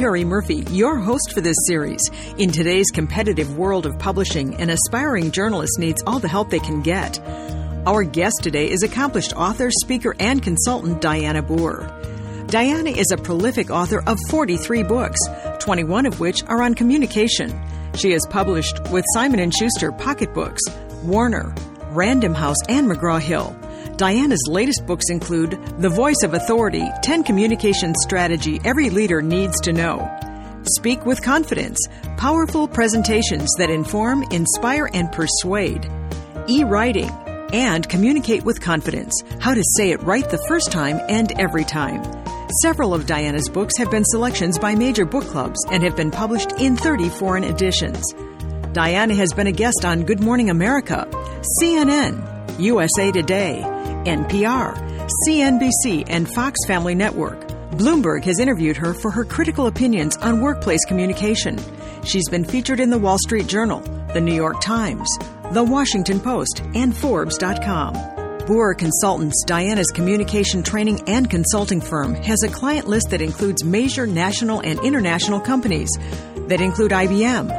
Terry Murphy, your host for this series. In today's competitive world of publishing, an aspiring journalist needs all the help they can get. Our guest today is accomplished author, speaker, and consultant Diana Boer. Diana is a prolific author of 43 books, 21 of which are on communication. She has published with Simon & Schuster Pocketbooks, Warner, Random House, and McGraw-Hill. Diana's latest books include The Voice of Authority, 10 Communication Strategy Every Leader Needs to Know, Speak with Confidence, Powerful Presentations that Inform, Inspire, and Persuade, E-Writing, and Communicate with Confidence, How to Say It Right the First Time and Every Time. Several of Diana's books have been selections by major book clubs and have been published in 30 foreign editions. Diana has been a guest on Good Morning America, CNN, USA Today, NPR, CNBC, and Fox Family Network. Bloomberg has interviewed her for her critical opinions on workplace communication. She's been featured in the Wall Street Journal, the New York Times, the Washington Post, and Forbes.com. Boer Consultants, Diana's communication training and consulting firm, has a client list that includes major national and international companies that include IBM,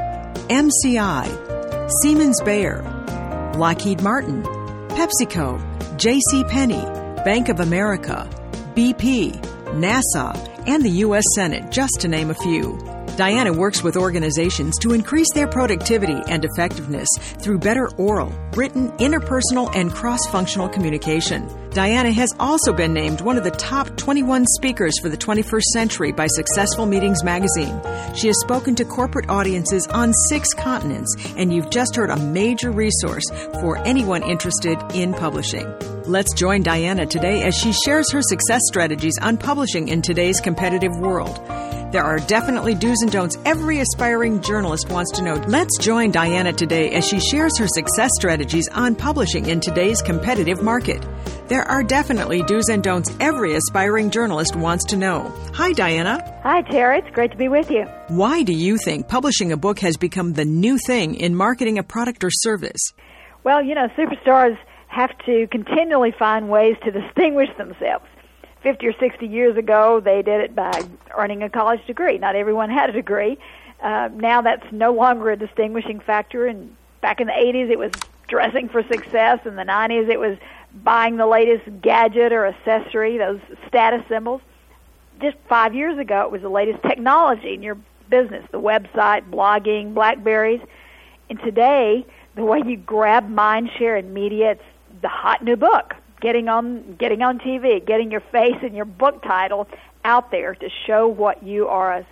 MCI, Siemens-Bayer, Lockheed Martin, PepsiCo, JCPenney, Bank of America, BP, NASA, and the U.S. Senate, just to name a few. Diana works with organizations to increase their productivity and effectiveness through better oral, written, interpersonal, and cross-functional communication. Diana has also been named one of the top 21 speakers for the 21st century by Successful Meetings magazine. She has spoken to corporate audiences on 6 continents, and you've just heard a major resource for anyone interested in publishing. Let's join Diana today as she shares her success strategies on publishing in today's competitive world. There are definitely do's and don'ts every aspiring journalist wants to know. Let's join Diana today as she shares her success strategies on publishing in today's competitive market. There are definitely do's and don'ts every aspiring journalist wants to know. Hi, Diana. Hi, Terry. It's great to be with you. Why do you think publishing a book has become the new thing in marketing a product or service? Well, superstars have to continually find ways to distinguish themselves. 50 or 60 years ago, they did it by earning a college degree. Not everyone had a degree. Now that's no longer a distinguishing factor. And back in the 80s, it was dressing for success. In the 90s, it was buying the latest gadget or accessory, those status symbols. Just 5 years ago, it was the latest technology in your business, the website, blogging, BlackBerries. And today, the way you grab mind share in media, it's the hot new book. Getting on TV, getting your face and your book title out there to show what you are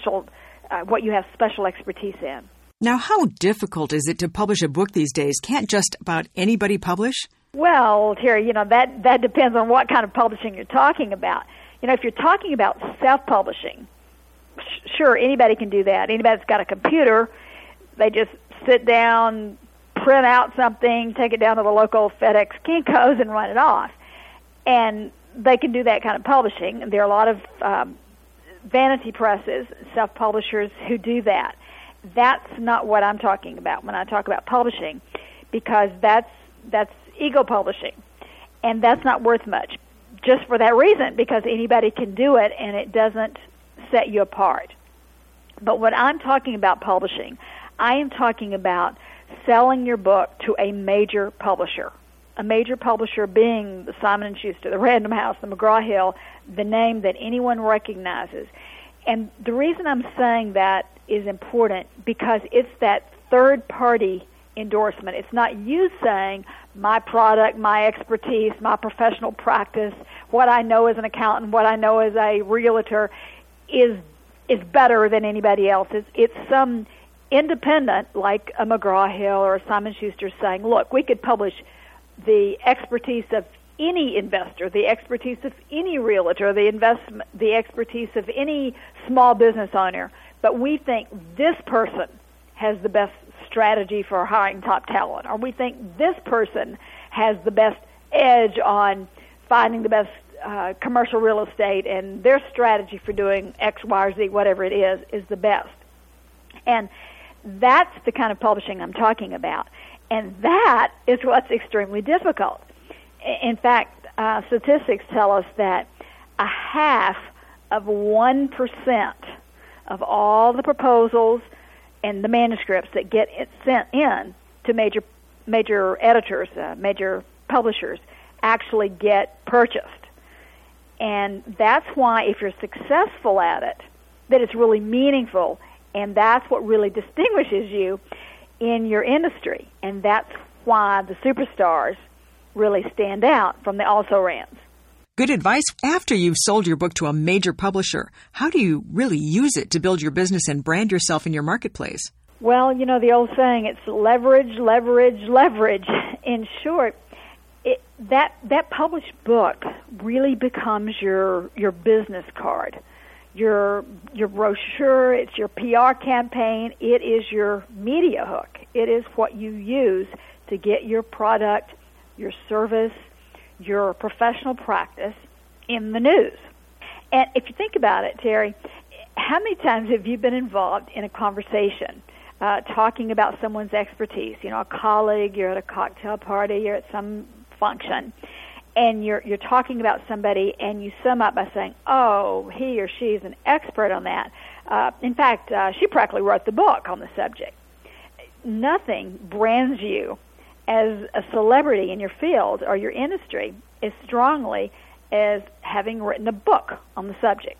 what you have special expertise in. Now, how difficult is it to publish a book these days? Can't just about anybody publish? Well, Terry, that depends on what kind of publishing you're talking about. If you're talking about self-publishing, sure, anybody can do that. Anybody that's got a computer, they just sit down, print out something, take it down to the local FedEx Kinko's and run it off. And they can do that kind of publishing. There are a lot of vanity presses, self-publishers who do that. That's not what I'm talking about when I talk about publishing, because that's ego publishing, and that's not worth much. Just for that reason, because anybody can do it and it doesn't set you apart. But when I'm talking about publishing, I am talking about selling your book to a major publisher. A major publisher being the Simon & Schuster, the Random House, the McGraw-Hill, the name that anyone recognizes. And the reason I'm saying that is important because it's that third-party endorsement. It's not you saying my product, my expertise, my professional practice, what I know as an accountant, what I know as a realtor is better than anybody else's. It's some independent, like a McGraw-Hill or a Simon & Schuster, saying, look, we could publish the expertise of any investor, the expertise of any realtor, the expertise of any small business owner, but we think this person has the best strategy for hiring top talent, or we think this person has the best edge on finding the best commercial real estate, and their strategy for doing X, Y, or Z, whatever it is the best. And that's the kind of publishing I'm talking about. And that is what's extremely difficult. In fact, statistics tell us that 0.5% of all the proposals and the manuscripts that get sent in to major editors, major publishers, actually get purchased. And that's why, if you're successful at it, that it's really meaningful, and that's what really distinguishes you in your industry. And that's why the superstars really stand out from the also-rans. Good advice. After you've sold your book to a major publisher, how do you really use it to build your business and brand yourself in your marketplace? Well, you know the old saying, it's leverage, leverage, leverage. In short, that published book really becomes your business card, your brochure, it's your PR campaign, it is your media hook. It is what you use to get your product, your service, your professional practice in the news. And if you think about it, Terry, how many times have you been involved in a conversation talking about someone's expertise? You know, a colleague, you're at a cocktail party, you're at some function, and you're talking about somebody, and you sum up by saying, oh, he or she is an expert on that. In fact, she practically wrote the book on the subject. Nothing brands you as a celebrity in your field or your industry as strongly as having written a book on the subject.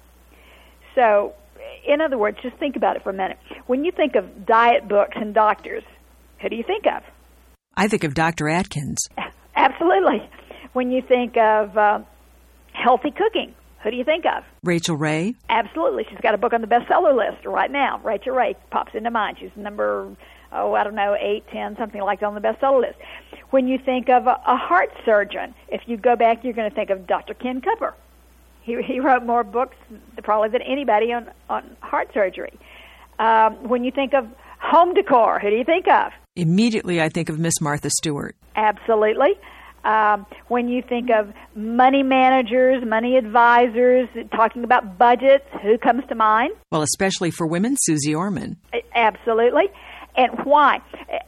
So, in other words, just think about it for a minute. When you think of diet books and doctors, who do you think of? I think of Dr. Atkins. Absolutely. When you think of healthy cooking, who do you think of? Rachel Ray. Absolutely. She's got a book on the bestseller list right now. Rachel Ray pops into mind. She's number 8, 10, something like that on the bestseller list. When you think of a heart surgeon, if you go back, you're going to think of Dr. Ken Cooper. He wrote more books probably than anybody on heart surgery. When you think of home decor, who do you think of? Immediately I think of Miss Martha Stewart. Absolutely. When you think of money managers, money advisors, talking about budgets, who comes to mind? Well, especially for women, Susie Orman. Absolutely. And why?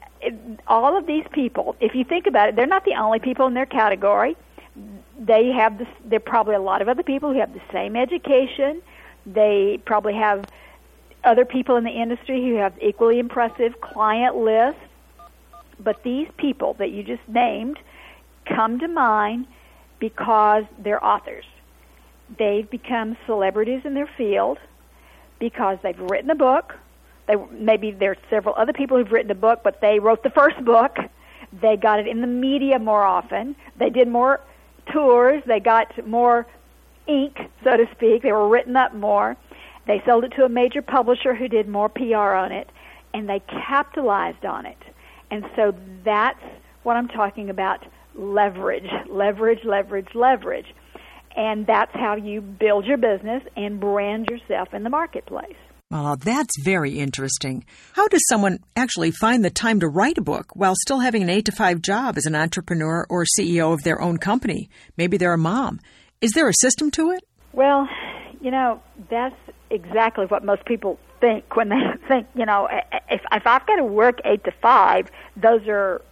All of these people, if you think about it, they're not the only people in their category. There are probably a lot of other people who have the same education. They probably have other people in the industry who have equally impressive client lists. But these people that you just named come to mind because they're authors. They've become celebrities in their field because they've written a book. Maybe there's several other people who've written a book, but they wrote the first book. They got it in the media more often. They did more tours. They got more ink, so to speak. They were written up more. They sold it to a major publisher who did more PR on it, and they capitalized on it. And so that's what I'm talking about, leverage, leverage, leverage, leverage. And that's how you build your business and brand yourself in the marketplace. Well, that's very interesting. How does someone actually find the time to write a book while still having an 8-to-5 job as an entrepreneur or CEO of their own company? Maybe they're a mom. Is there a system to it? Well, you know, that's exactly what most people think when they think, you know, if I've got to work 8 to 5, those are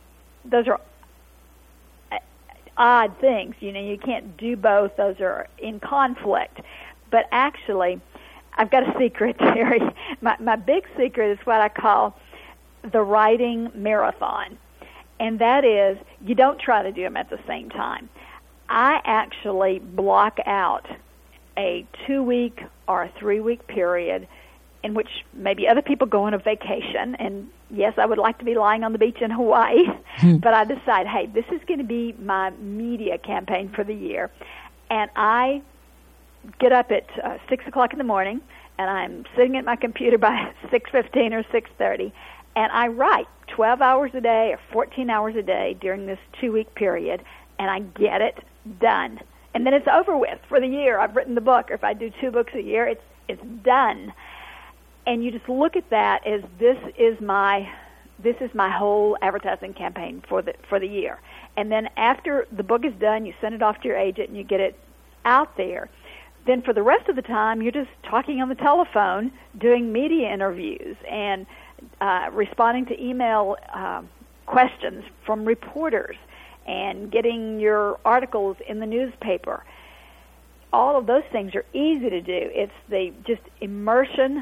odd things. You know, you can't do both. Those are in conflict. But actually, I've got a secret, Terry. My big secret is what I call the writing marathon. And that is, you don't try to do them at the same time. I actually block out a 2-week or a 3-week period in which maybe other people go on a vacation. And yes, I would like to be lying on the beach in Hawaii, but I decide, hey, this is going to be my media campaign for the year. And I get up at 6 o'clock in the morning, and I'm sitting at my computer by 6:15 or 6:30, and I write 12 hours a day or 14 hours a day during this 2-week period, and I get it done. And then it's over with for the year. I've written the book, or if I do 2 books a year, it's done. And you just look at that as this is my whole advertising campaign for the year. And then after the book is done, you send it off to your agent and you get it out there. Then for the rest of the time, you're just talking on the telephone, doing media interviews, and responding to email questions from reporters, and getting your articles in the newspaper. All of those things are easy to do. It's the just immersion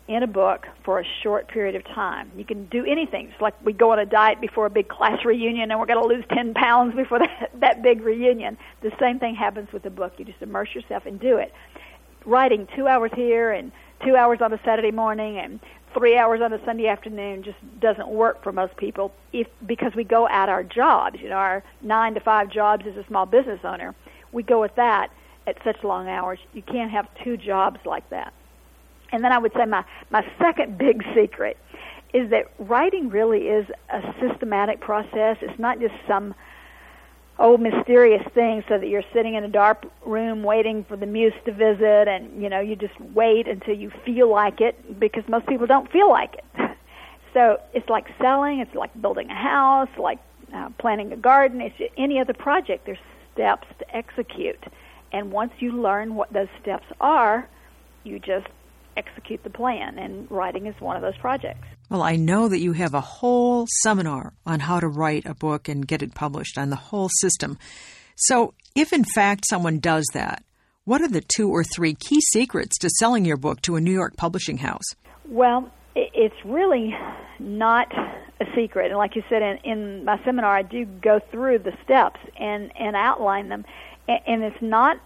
in a book for a short period of time. You can do anything. It's like we go on a diet before a big class reunion and we're going to lose 10 pounds before that big reunion. The same thing happens with a book. You just immerse yourself and do it. Writing 2 hours here and 2 hours on a Saturday morning and 3 hours on a Sunday afternoon just doesn't work for most people because we go at our jobs. You know, our 9-to-5 jobs as a small business owner, we go at that at such long hours. You can't have two jobs like that. And then I would say my second big secret is that writing really is a systematic process. It's not just some old mysterious thing so that you're sitting in a dark room waiting for the muse to visit and, you know, you just wait until you feel like it, because most people don't feel like it. So it's like selling, it's like building a house, like planting a garden. It's any other project. There's steps to execute. And once you learn what those steps are, you just execute the plan, and writing is one of those projects. Well, I know that you have a whole seminar on how to write a book and get it published, on the whole system. So if, in fact, someone does that, what are the 2 or 3 key secrets to selling your book to a New York publishing house? Well, it's really not a secret. And like you said, in my seminar, I do go through the steps and outline them. And it's not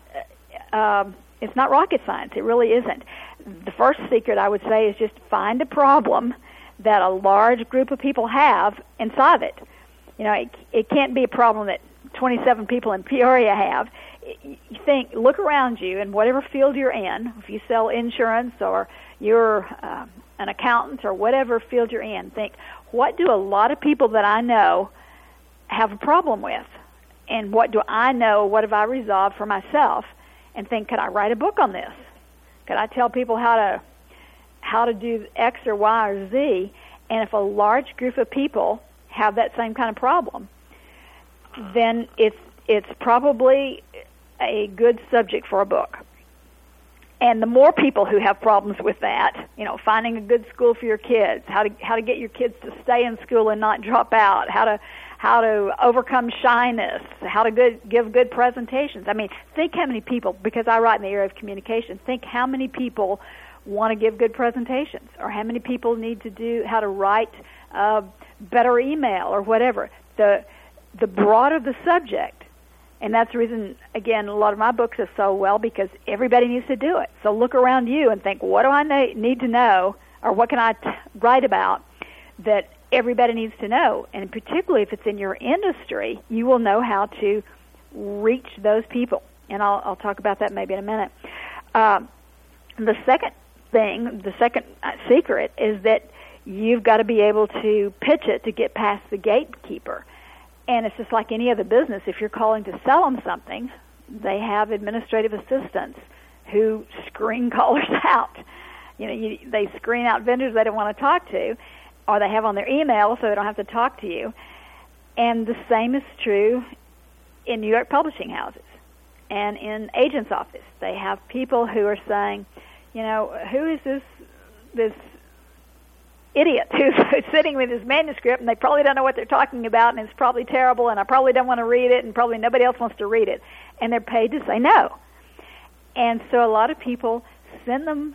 rocket science. It really isn't. The first secret, I would say, is just find a problem that a large group of people have and solve it. You know, it can't be a problem that 27 people in Peoria have. You look around you in whatever field you're in. If you sell insurance or you're an accountant or whatever field you're in, think, what do a lot of people that I know have a problem with? And what do I know? What have I resolved for myself? And think, could I write a book on this? Could I tell people how to do X or Y or Z? And if a large group of people have that same kind of problem, then it's probably a good subject for a book. And the more people who have problems with that, you know, finding a good school for your kids, how to get your kids to stay in school and not drop out, how to overcome shyness, how to give good presentations. I mean, think how many people, because I write in the area of communication, think how many people want to give good presentations, or how many people need to do how to write better email or whatever. The broader the subject, and that's the reason, again, a lot of my books have sold well, because everybody needs to do it. So look around you and think, what do I need to know, or what can I write about that everybody needs to know? And particularly if it's in your industry, you will know how to reach those people. And I'll talk about that maybe in a minute. The second secret is that you've got to be able to pitch it to get past the gatekeeper. And it's just like any other business. If you're calling to sell them something, they have administrative assistants who screen callers out. You know, they screen out vendors they don't want to talk to, or they have on their email so they don't have to talk to you. And the same is true in New York publishing houses and in agents' office. They have people who are saying, you know, who is this idiot who's sitting with his manuscript, and they probably don't know what they're talking about, and it's probably terrible, and I probably don't want to read it, and probably nobody else wants to read it. And they're paid to say no. And so a lot of people send them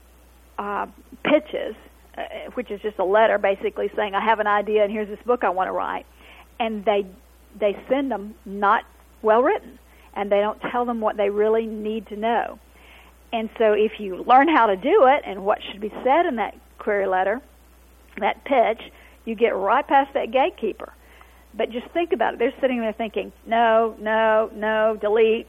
pitches, which is just a letter basically saying, I have an idea, and here's this book I want to write. And they send them not well written, and they don't tell them what they really need to know. And so if you learn how to do it and what should be said in that query letter, that pitch, you get right past that gatekeeper. But just think about it. They're sitting there thinking, no, delete.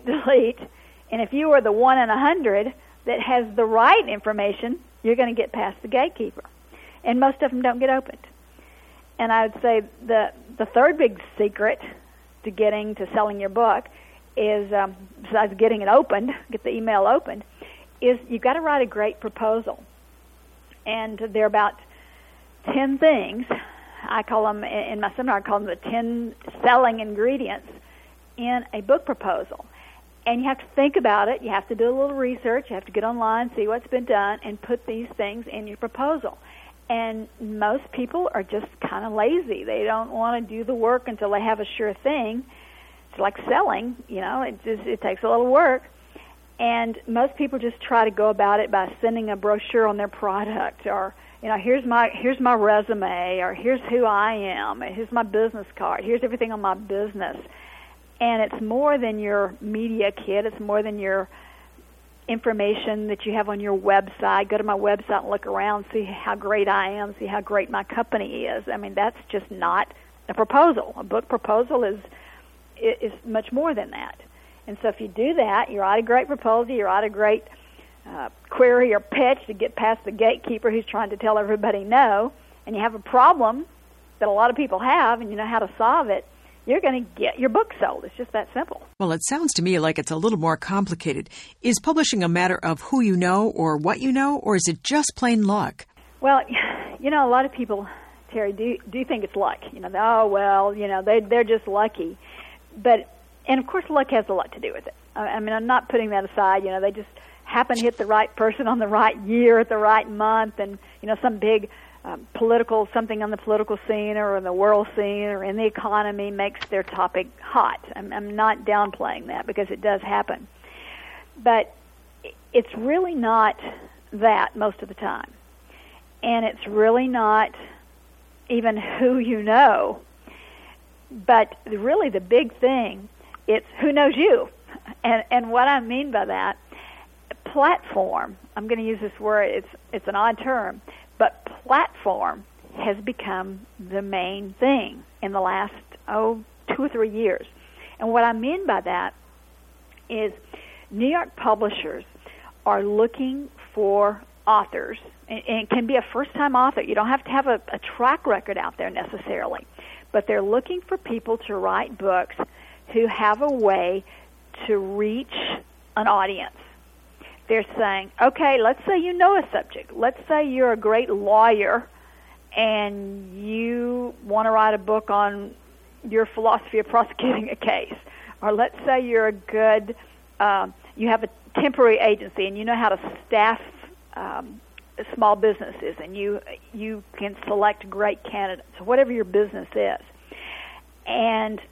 And if you were the 1 in 100 that has the right information, you're going to get past the gatekeeper. And most of them don't get opened. And I would say the third big secret to selling your book is, besides getting it opened, get the email opened, is you've got to write a great proposal. And there are about 10 things. I call them, in my seminar, I call them the 10 selling ingredients in a book proposal. And you have to think about it. You have to do a little research. You have to get online, see what's been done, and put these things in your proposal. And most people are just kind of lazy. They don't want to do the work until they have a sure thing. It's like selling, you know. It takes a little work. And most people just try to go about it by sending a brochure on their product, or here's my resume, or here's who I am, here's my business card, here's everything on my business. And it's more than your media kit. It's more than your information that you have on your website. Go to my website and look around, see how great I am, see how great my company is. I mean, that's just not a proposal. A book proposal is much more than that. And so if you do that, you write a great proposal, you write a great query or pitch to get past the gatekeeper who's trying to tell everybody no, and you have a problem that a lot of people have, and you know how to solve it, you're going to get your book sold. It's just that simple. Well, it sounds to me like it's a little more complicated. Is publishing a matter of who you know or what you know, or is it just plain luck? Well, a lot of people, Terry, do think it's luck. They're just lucky. And of course, luck has a lot to do with it. I mean, I'm not putting that aside. They just happen to hit the right person on the right year at the right month, and some big something on the political scene or in the world scene or in the economy makes their topic hot. I'm not downplaying that because it does happen. But it's really not that most of the time. And it's really not even who you know. But really the big thing, it's who knows you. And what I mean by that, platform, I'm going to use this word, it's an odd term, but platform has become the main thing in the last, 2 or 3 years. And what I mean by that is New York publishers are looking for authors, and it can be a first-time author. You don't have to have a track record out there necessarily, but they're looking for people to write books who have a way to reach an audience. They're saying, okay, let's say you know a subject. Let's say you're a great lawyer and you want to write a book on your philosophy of prosecuting a case. Or let's say you're a good, you have a temporary agency and you know how to staff small businesses, and you can select great candidates, whatever your business is. And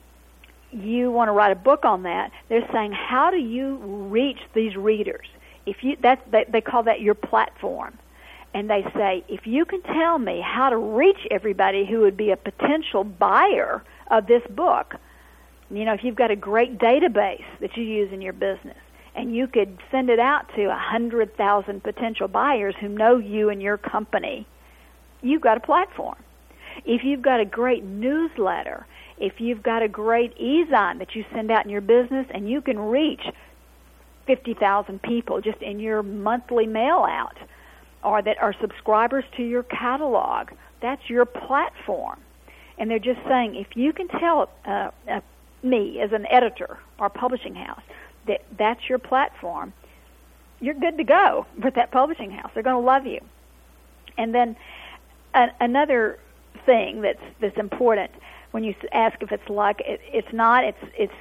you want to write a book on that. They're saying, how do you reach these readers? They call that your platform. And they say, if you can tell me how to reach everybody who would be a potential buyer of this book, if you've got a great database that you use in your business, and you could send it out to 100,000 potential buyers who know you and your company, you've got a platform. If you've got a great newsletter, if you've got a great e-zine that you send out in your business and you can reach 50,000 people just in your monthly mail out, or that are subscribers to your catalog, that's your platform. And they're just saying, if you can tell me as an editor or publishing house that that's your platform, you're good to go with that publishing house. They're going to love you. And then another thing that's important when you ask if it's luck, it's not. It's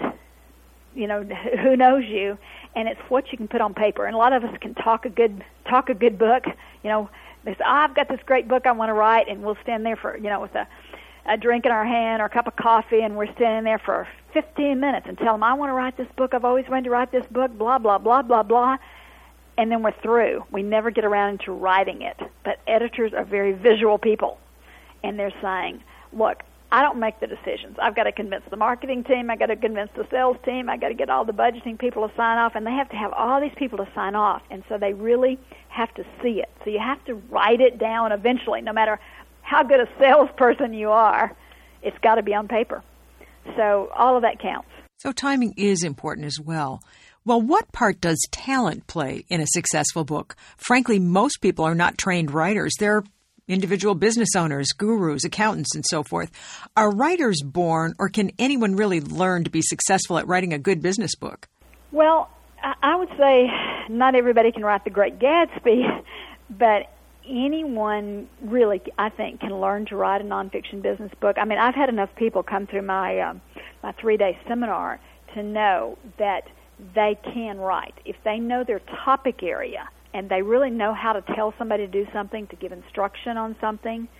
who knows you, and it's what you can put on paper. And a lot of us can talk a good book. They say, I've got this great book I want to write, and we'll stand there for with a drink in our hand or a cup of coffee, and we're standing there for 15 minutes and tell them, I want to write this book. I've always wanted to write this book. Blah blah blah blah blah. And then we're through. We never get around to writing it. But editors are very visual people, and they're saying, look, I don't make the decisions. I've got to convince the marketing team. I've got to convince the sales team. I've got to get all the budgeting people to sign off, and they have to have all these people to sign off. And so they really have to see it. So you have to write it down eventually. No matter how good a salesperson you are, it's got to be on paper. So all of that counts. So timing is important as well. Well, what part does talent play in a successful book? Frankly, most people are not trained writers. They're individual business owners, gurus, accountants, and so forth. Are writers born, or can anyone really learn to be successful at writing a good business book? Well, I would say not everybody can write The Great Gatsby, but anyone really, I think, can learn to write a nonfiction business book. I mean, I've had enough people come through my 3-day seminar to know that they can write. If they know their topic area and they really know how to tell somebody to do something, to give instruction on something,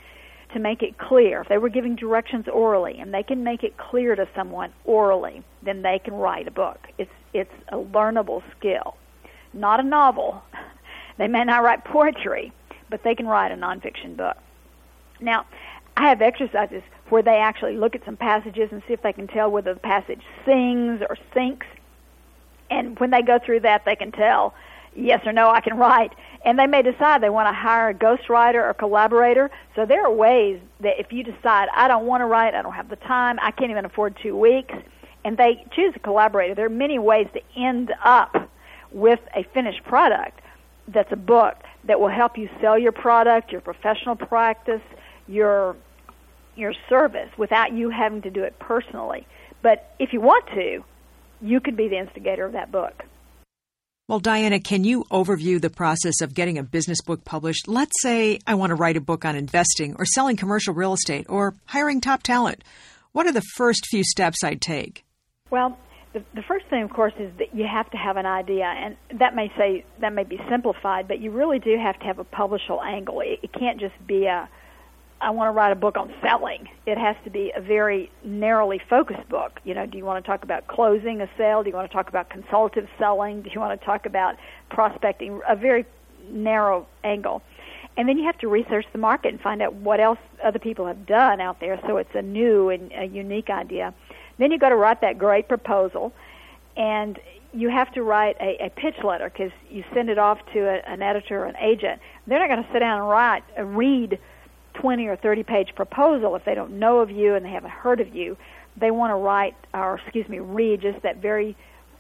to make it clear. If they were giving directions orally and they can make it clear to someone orally, then they can write a book. It's a learnable skill. Not a novel. They may not write poetry, but they can write a nonfiction book. Now, I have exercises where they actually look at some passages and see if they can tell whether the passage sings or sinks. And when they go through that, they can tell, yes or no, I can write. And they may decide they want to hire a ghostwriter or collaborator. So there are ways that if you decide, I don't want to write, I don't have the time, I can't even afford 2 weeks, and they choose a collaborator, there are many ways to end up with a finished product that's a book that will help you sell your product, your professional practice, your service without you having to do it personally. But if you want to, you could be the instigator of that book. Well, Diana, can you overview the process of getting a business book published? Let's say I want to write a book on investing or selling commercial real estate or hiring top talent. What are the first few steps I'd take? Well, the first thing, of course, is that you have to have an idea, and that may be simplified, but you really do have to have a publishable angle. It can't just be I want to write a book on selling. It has to be a very narrowly focused book. You know, do you want to talk about closing a sale? Do you want to talk about consultative selling? Do you want to talk about prospecting? A very narrow angle. And then you have to research the market and find out what else other people have done out there, so it's a new and a unique idea. Then you've got to write that great proposal, and you have to write a pitch letter because you send it off to an editor or an agent. They're not going to sit down and read 20 or 30-page proposal if they don't know of you and they haven't heard of you. They want to read just that very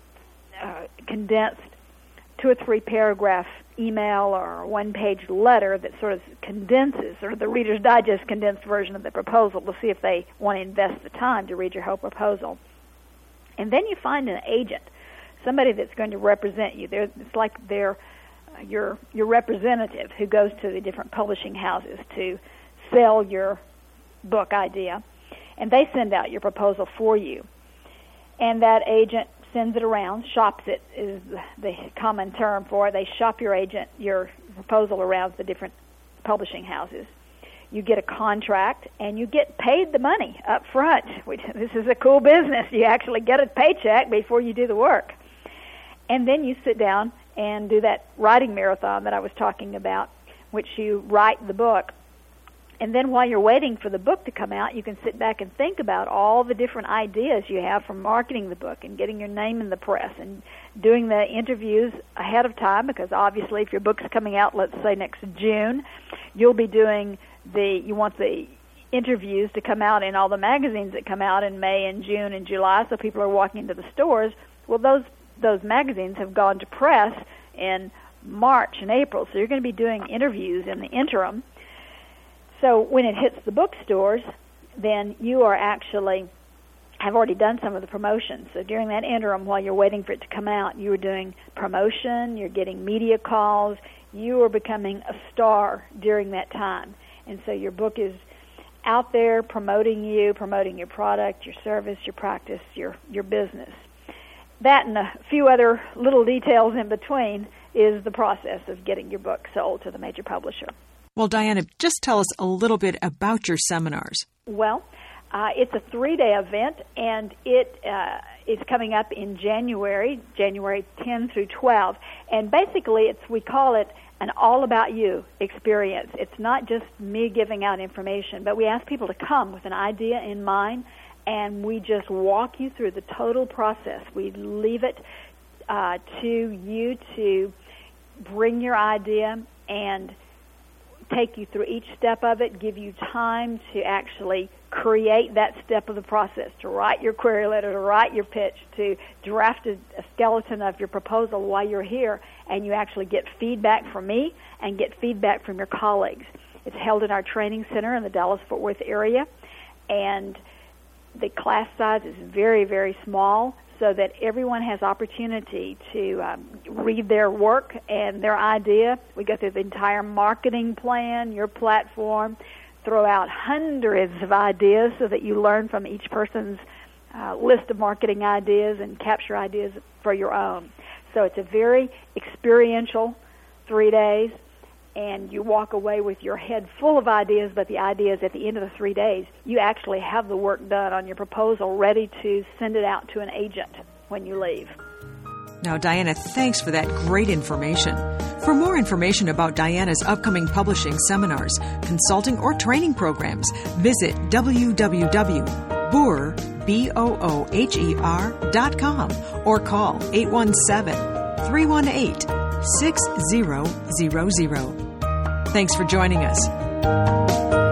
condensed 2 or 3 paragraph email or 1-page letter that sort of condenses, or the Reader's Digest condensed version of the proposal to see if they want to invest the time to read your whole proposal. And then you find an agent, somebody that's going to represent you. It's like they're your representative who goes to the different publishing houses to sell your book idea, and they send out your proposal for you. And that agent sends it around, shops it is the common term for it. They shop your proposal around the different publishing houses. You get a contract, and you get paid the money up front. This is a cool business. You actually get a paycheck before you do the work. And then you sit down and do that writing marathon that I was talking about, which you write the book. And then while you're waiting for the book to come out, you can sit back and think about all the different ideas you have for marketing the book and getting your name in the press and doing the interviews ahead of time, because obviously if your book's coming out, let's say next June, you'll be doing you want the interviews to come out in all the magazines that come out in May and June and July, so people are walking into the stores. Well, those magazines have gone to press in March and April, so you're going to be doing interviews in the interim. So when it hits the bookstores, then you are actually have already done some of the promotion. So during that interim, while you're waiting for it to come out, you are doing promotion, you're getting media calls, you are becoming a star during that time. And so your book is out there promoting you, promoting your product, your service, your practice, your business. That and a few other little details in between is the process of getting your book sold to the major publisher. Well, Diana, just tell us a little bit about your seminars. Well, it's a 3-day event, and it is coming up in January 10 through 12. And basically, we call it an all-about-you experience. It's not just me giving out information, but we ask people to come with an idea in mind, and we just walk you through the total process. We leave it to you to bring your idea and take you through each step of it, give you time to actually create that step of the process, to write your query letter, to write your pitch, to draft a skeleton of your proposal while you're here, and you actually get feedback from me and get feedback from your colleagues. It's held in our training center in the Dallas-Fort Worth area, and the class size is very, very small, so that everyone has opportunity to read their work and their idea. We go through the entire marketing plan, your platform, throw out hundreds of ideas so that you learn from each person's list of marketing ideas and capture ideas for your own. So it's a very experiential 3 days, and you walk away with your head full of ideas, but the idea is at the end of the 3 days, you actually have the work done on your proposal ready to send it out to an agent when you leave. Now, Diana, thanks for that great information. For more information about Diana's upcoming publishing seminars, consulting, or training programs, visit www.booher.com or call 817-318-6000. Thanks for joining us.